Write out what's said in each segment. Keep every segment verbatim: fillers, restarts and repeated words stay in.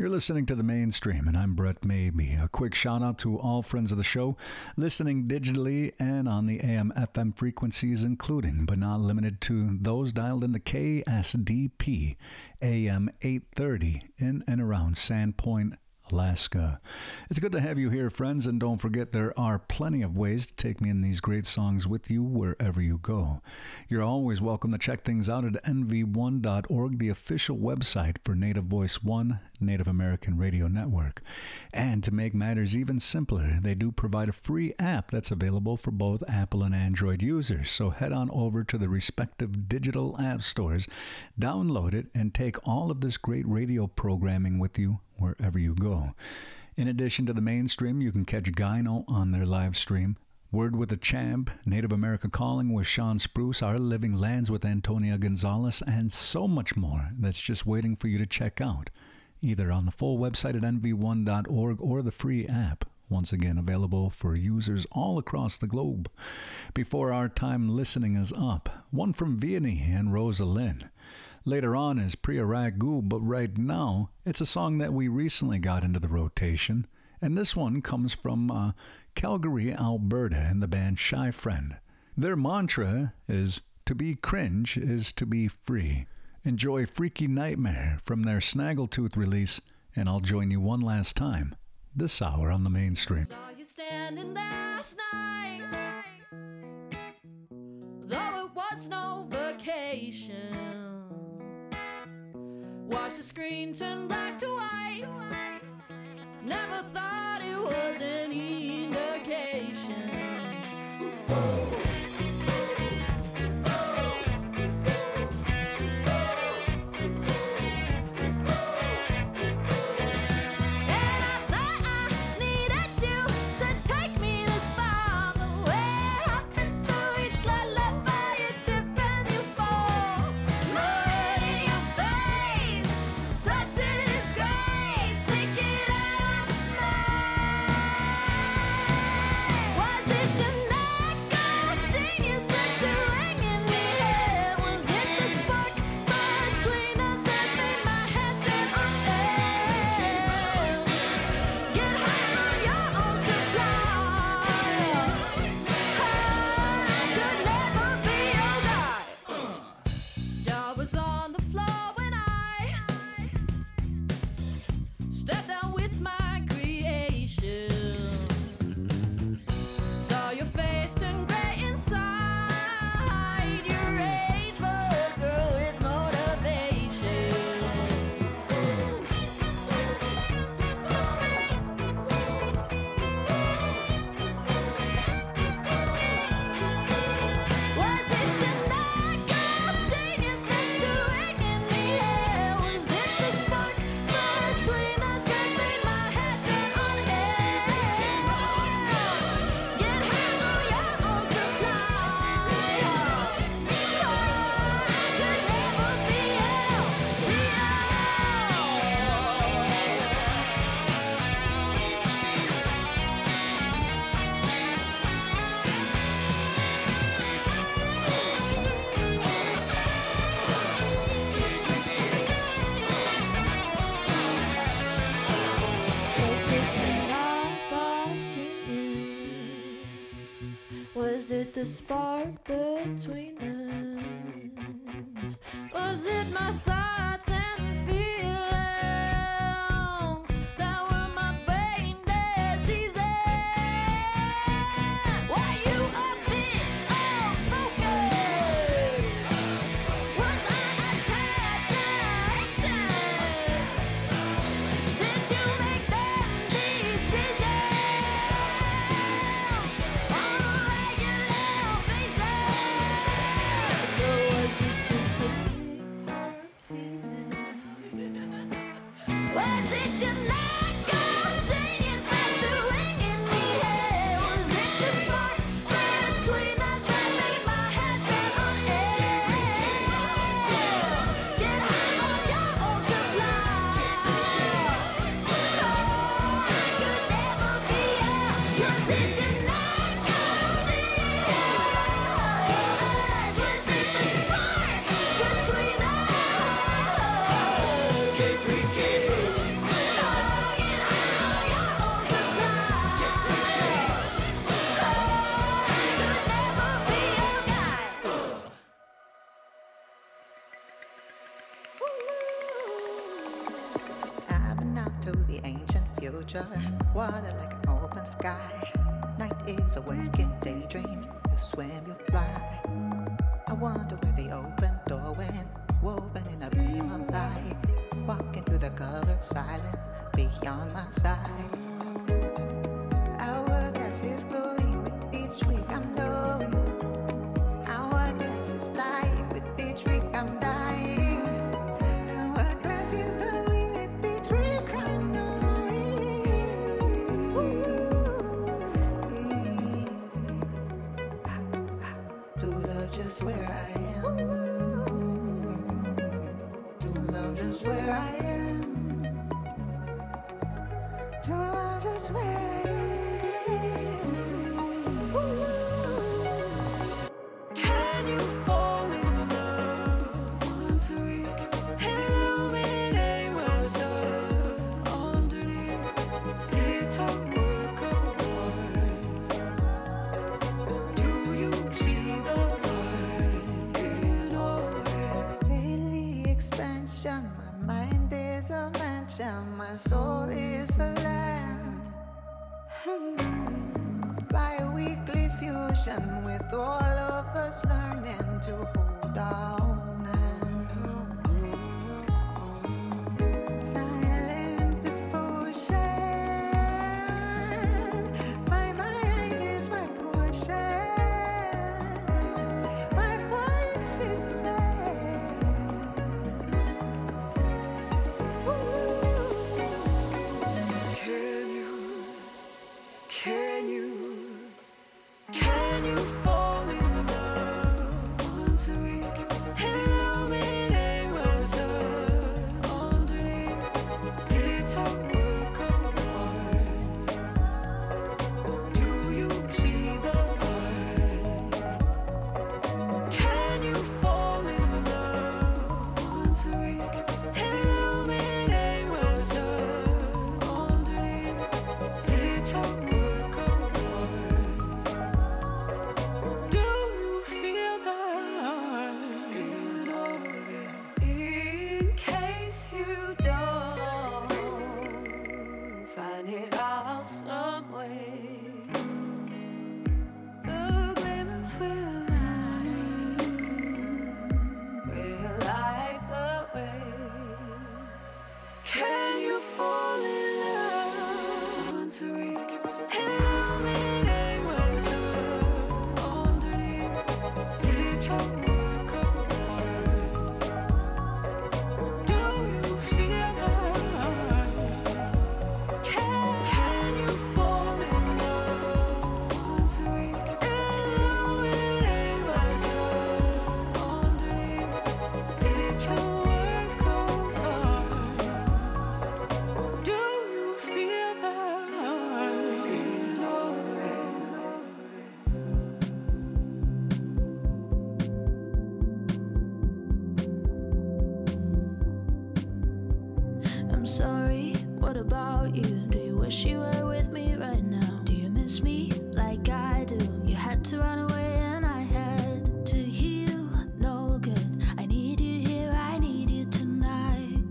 You're listening to The Mainstream, and I'm Brett Maybe. A quick shout out to all friends of the show, listening digitally and on the A M F M frequencies, including but not limited to those dialed in the K S D P A M eight thirty in and around Sandpoint, Alaska. It's good to have you here, friends, and don't forget there are plenty of ways to take me in these great songs with you wherever you go. You're always welcome to check things out at N V one dot org, the official website for Native Voice One, Native American Radio Network. And to make matters even simpler, they do provide a free app that's available for both Apple and Android users. So head on over to the respective digital app stores, download it, and take all of this great radio programming with you wherever you go. In addition to The Mainstream, you can catch Gyno on their live stream, Word with the Champ, Native America Calling with Sean Spruce, Our Living Lands with Antonia Gonzalez, and so much more that's just waiting for you to check out, either on the full website at N V one dot org or the free app, once again available for users all across the globe. Before our time listening is up, one from Vianney and Rosa Lynn. Later on is Priya Ragu, but right now, it's a song that we recently got into the rotation, and this one comes from uh, Calgary, Alberta, and the band Shy Friend. Their mantra is, to be cringe is to be free. Enjoy Freaky Nightmare from their Snaggletooth release, and I'll join you one last time, this hour on The Mainstream. Saw you standing last night, though it was no vacation. Watch the screen turn black to white. Never thought it was an indication. The spark between us? Was it my thoughts and feelings that were my brain diseases? Were you a bit off focus? Was I a temptation? Did you make them decisions on a regular basis? So was it just a big heart feeling? Was it your lack of genius that's doing in the head? Was it the spark between us that made my head stand on end? Get high on your own supply. Oh, I could never be out. Was it your lack of genius? Was it the spark between us? Get freaky. future. Water like an open sky. Night is a waking daydream. You swim, you fly. I wonder where the open door went. Woven in a beam of light. Walking through the color silent beyond my sight. Hourglass is glowing with each week I'm knowing. Hourglass is flying with each week I'm dying. Hourglass is glowing with each week I'm knowing. To love just where I am. To love just where I am. To love just where I am. Can you fall in love once a week? Illuminate what's up underneath. It's a work of art. Do you see the light in all of it? Daily expansion. My mind is a mansion. My soul is the land. By a weekly fusion with all of us learning to hold our hand. Silent devotion. My mind is my portion. My voice is the Can you, can you, can you fall in love once a week? Illuminate what's up underneath. It's a work of art. Do you see the light? Can you fall in love once a week? Illuminate what's up underneath. It's a work of art. Do you feel that in all of it? In case you don't find it out some way, the glimmers will light, will light the way. Can you fall in love once a week? Illuminate what's up underneath. It's a work of art. Do you feel that? Can, can you fall in love once a week? Illuminate what's up underneath. It's a work of art. Do you feel that in all of it? I'm sorry, what about you? Do you wish you were with me right now? Do you miss me like I do? You had to run away and I had to heal. No good. I need you here, I need you tonight.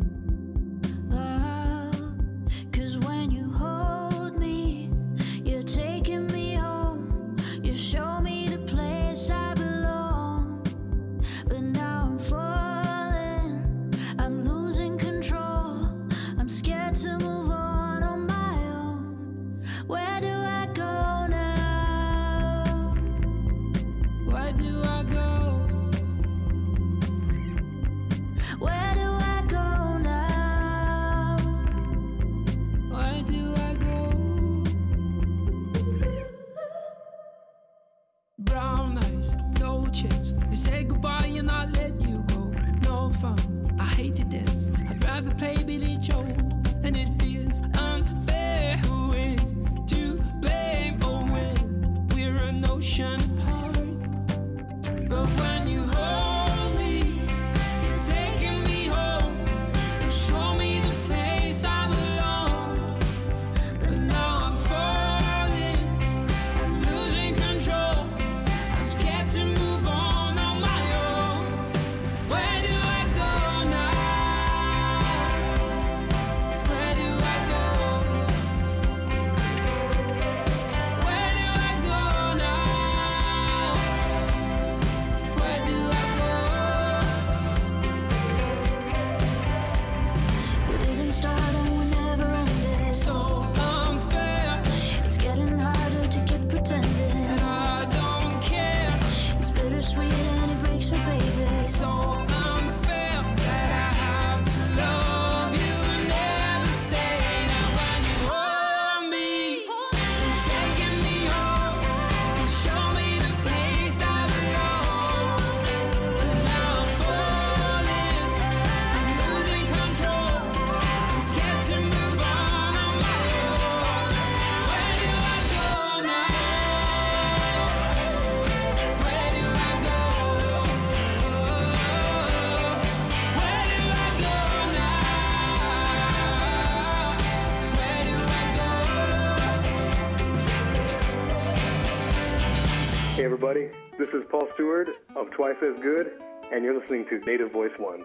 Oh, 'cause when you hold me, you're taking me home. You show me the place I belong. But now I'm falling, I'm losing control. I'm scared to move on on my own. Where do I go now? Hey everybody, this is Paul Stewart of Twice as Good, and you're listening to Native Voice One.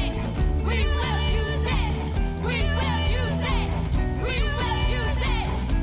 We will use it. We will use it.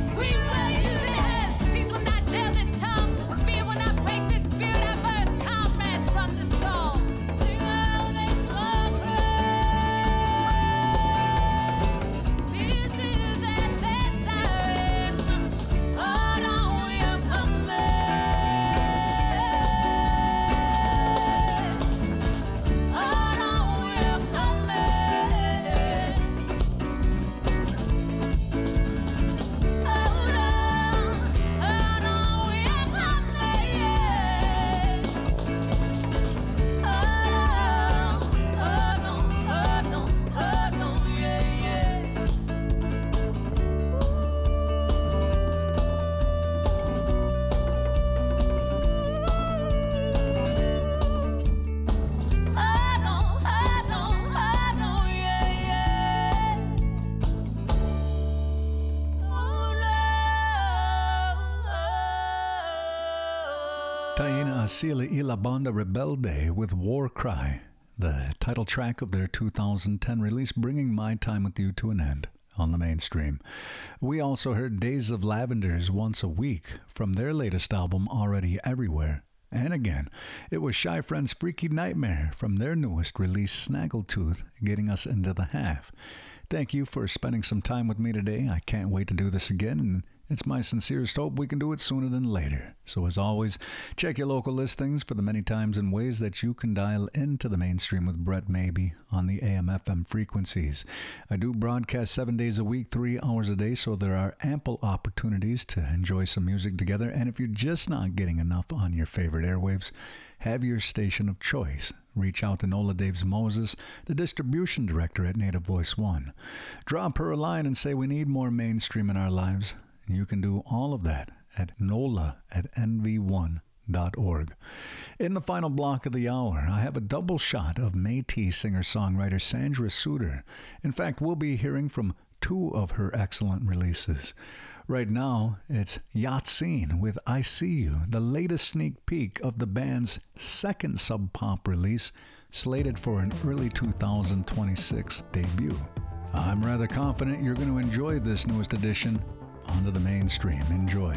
Cecilia y la Banda Rebelde with War Cry, the title track of their two thousand ten release, bringing my time with you to an end on the mainstream. We also heard Days of Lavender's Once a Week from their latest album, Already Everywhere. And again, it was Shy Friends' Freaky Nightmare from their newest release, Snaggletooth, getting us into the half. Thank you for spending some time with me today. I can't wait to do this again, and it's my sincerest hope we can do it sooner than later. So as always, check your local listings for the many times and ways that you can dial into the mainstream with Brett Maybe on the A M F M frequencies. I do broadcast seven days a week, three hours a day, so there are ample opportunities to enjoy some music together. And if you're just not getting enough on your favorite airwaves, have your station of choice. Reach out to Nola Daves Moses, the distribution director at Native Voice One. Drop her a line and say we need more mainstream in our lives. You can do all of that at nola at n v one dot org. In the final block of the hour, I have a double shot of Métis singer-songwriter Sandra Suter. In fact, we'll be hearing from two of her excellent releases. Right now, it's Yatsine with I See You, the latest sneak peek of the band's second sub-pop release, slated for an early two thousand twenty-six debut. I'm rather confident you're going to enjoy this newest edition onto the mainstream. Enjoy.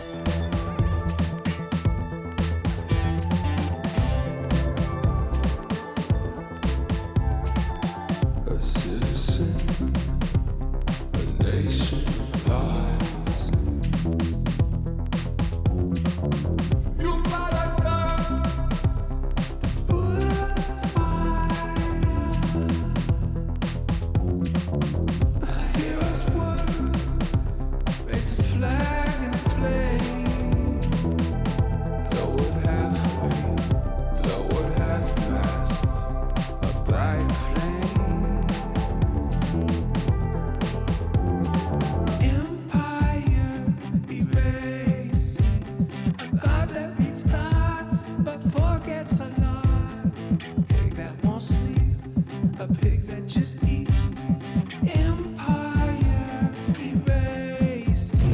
A citizen, a nation lies. You gotta go. Put a fire. A hero's words makes a flag and flame. Lowered halfway, lowered half-mast, a bright flame. Empire erasing, a god that reads thoughts but forgets a lot. Pig that won't sleep, a pig that just eats. Empire erasing.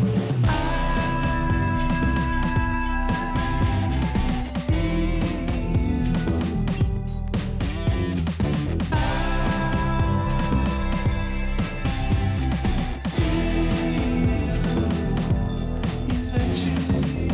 I see you. I see you. Eventually,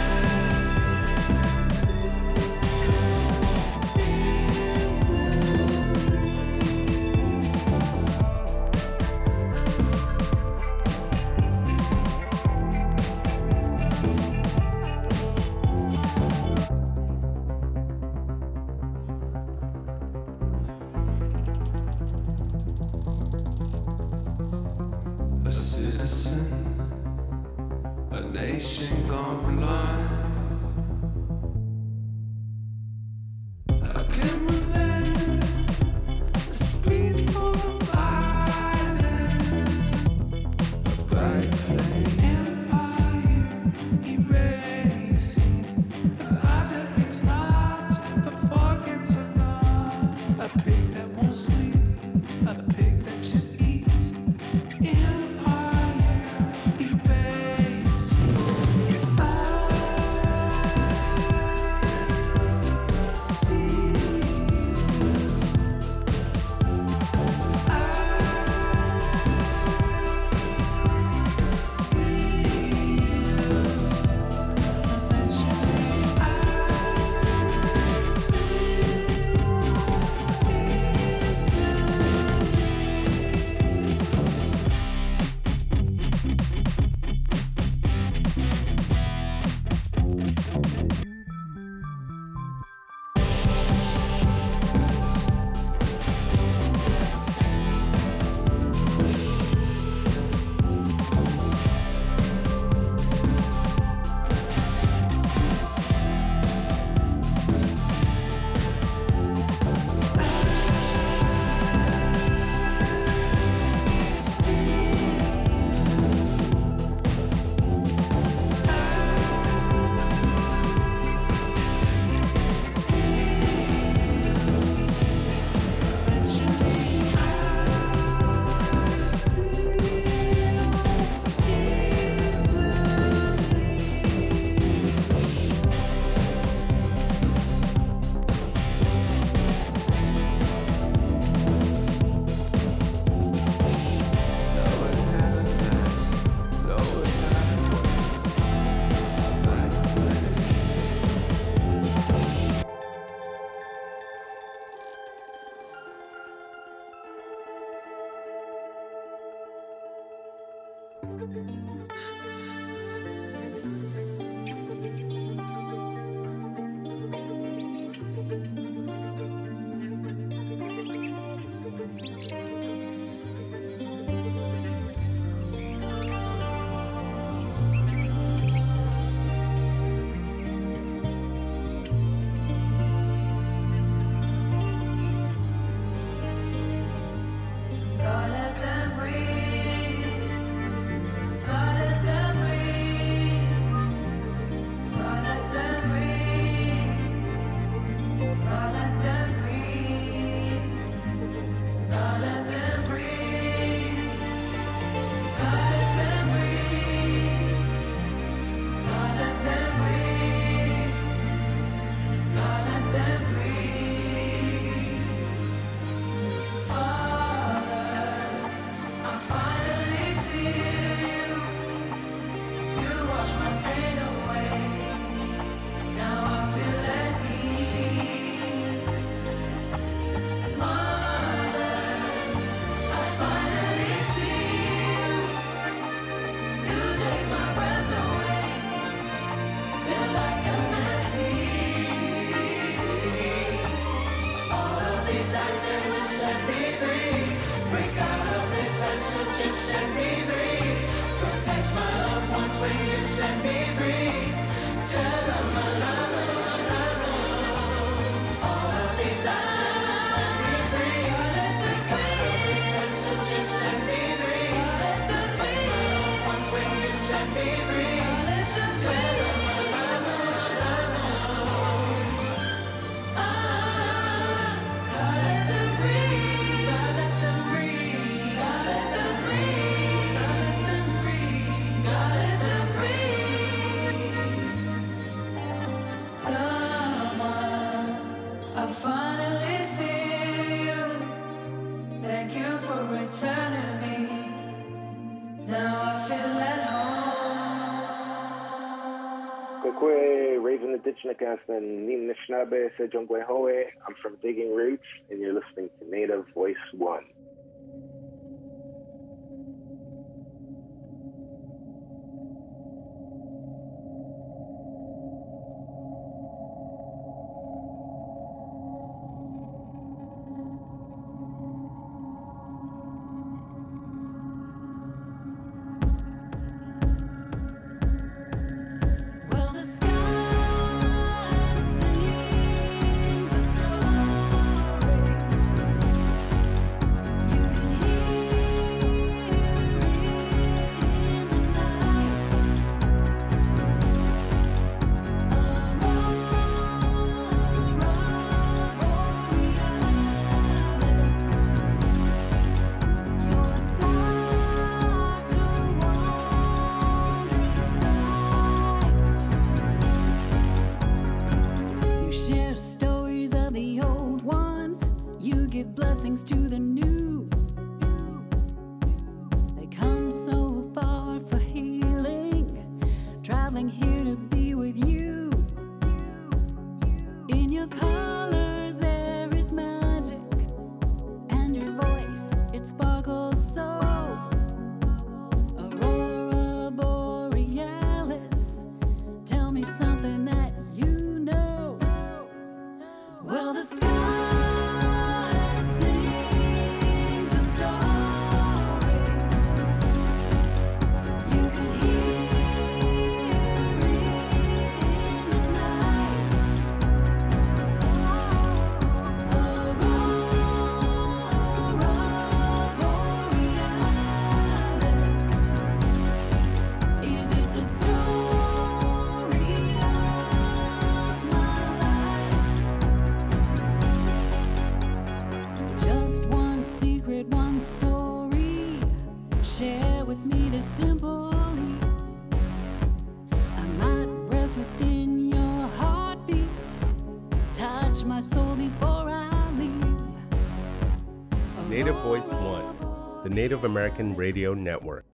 a citizen, a nation gone blind. A camera lens, a screen for violence, a bright flame. Empire erasing, a god that makes large but forgets a lot. A pig that won't sleep, a pig that just eats. Empire erasing. I God let them breathe. God let them breathe. God let them breathe. God let them breathe. God let them breathe. God let them breathe. God let them breathe. God let them breathe. Father, I finally feel you. You wash my pain away. Now I feel at ease. Mother, I finally see you. You take my breath away. Feel like I'm at peace. All of these lies that will set me free. Break out of this vessel, just set me free. Protect my loved ones when you set me free. Tell them I love them, I love them. All of these lies will set me free. Let them break out of this vessel, just set me free. Let them protect my loved ones when you set me free. Let them tell them I love them, I love them. Ah, God let them breathe. God let them breathe. God let them breathe. God let them breathe. Rama, I finally feel you. Thank you for returning me. Now I feel at home. Kwe Raven the Ditchnikas and Nim Nishnabe Sejongwe Hoe. I'm from Digging Roots, and you're listening to Native Voice One. Well, the sky sings a story. You can Native Voice One, the Native American Radio Network.